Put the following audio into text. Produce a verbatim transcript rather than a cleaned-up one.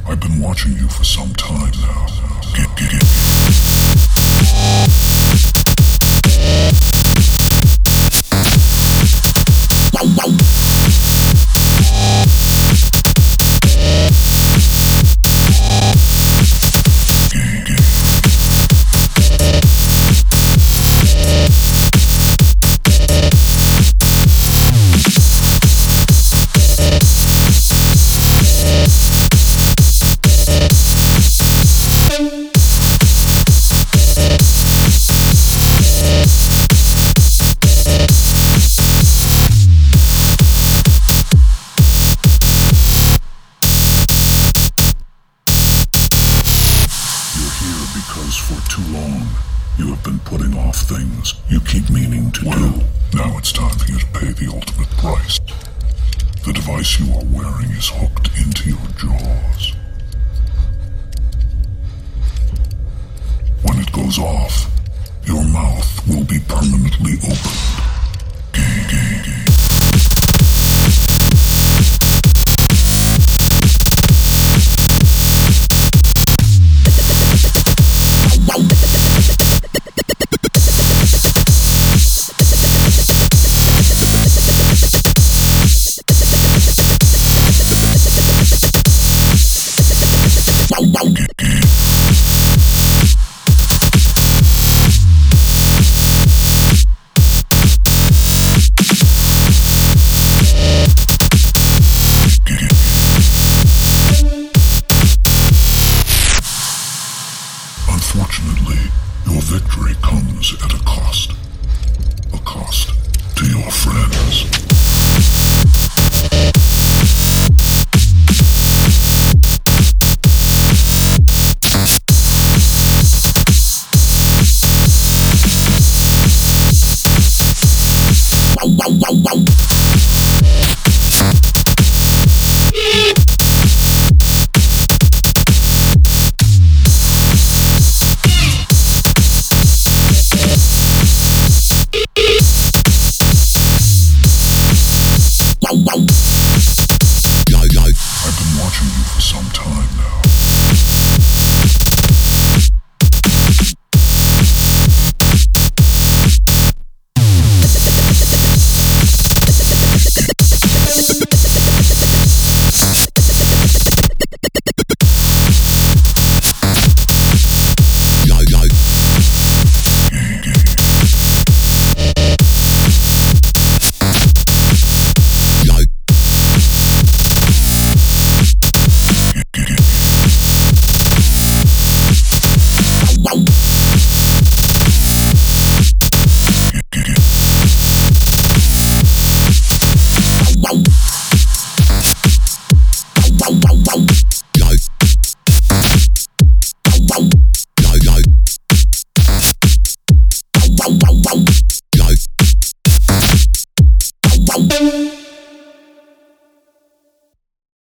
I've been watching you for some time now. Get, get, get. Because for too long, you have been putting off things you keep meaning to well, do. Now it's time for you to pay the ultimate price. The device you are wearing is hooked into your jaws. When it goes off, your mouth will be permanently opened. Gay, gay, gay. Unfortunately, your victory comes at a cost. A cost to your friends. Wow, wow.